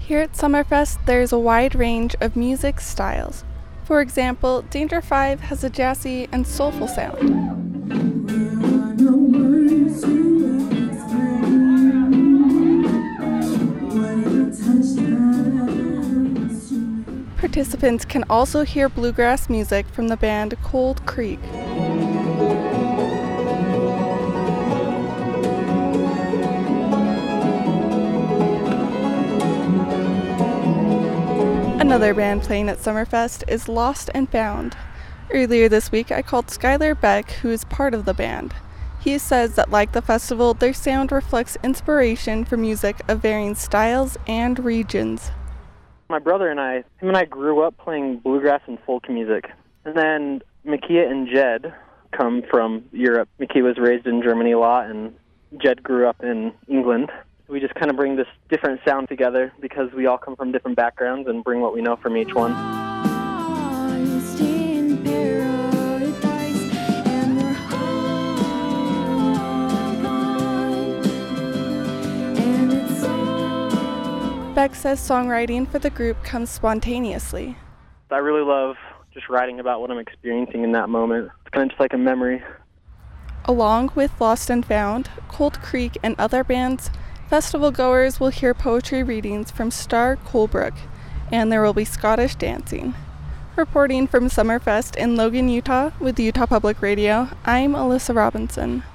Here at Summerfest, there's a wide range of music styles. For example, Danger 5 has a jazzy and soulful sound. Participants can also hear bluegrass music from the band Cold Creek. Another band playing at Summerfest is Lost and Found. Earlier this week, I called Skylar Beck, who is part of the band. He says that, like the festival, their sound reflects inspiration for music of varying styles and regions. My brother and him and I grew up playing bluegrass and folk music. And then Makia and Jed come from Europe. Makia was raised in Germany a lot, and Jed grew up in England. We just kind of bring this different sound together because we all come from different backgrounds and bring what we know from each one. Beck says songwriting for the group comes spontaneously. I really love just writing about what I'm experiencing in that moment. It's kind of just like a memory. Along with Lost and Found, Cold Creek, and other bands, festival goers will hear poetry readings from Star Colebrook, and there will be Scottish dancing. Reporting from Summerfest in Logan, Utah with Utah Public Radio, I'm Alyssa Robinson.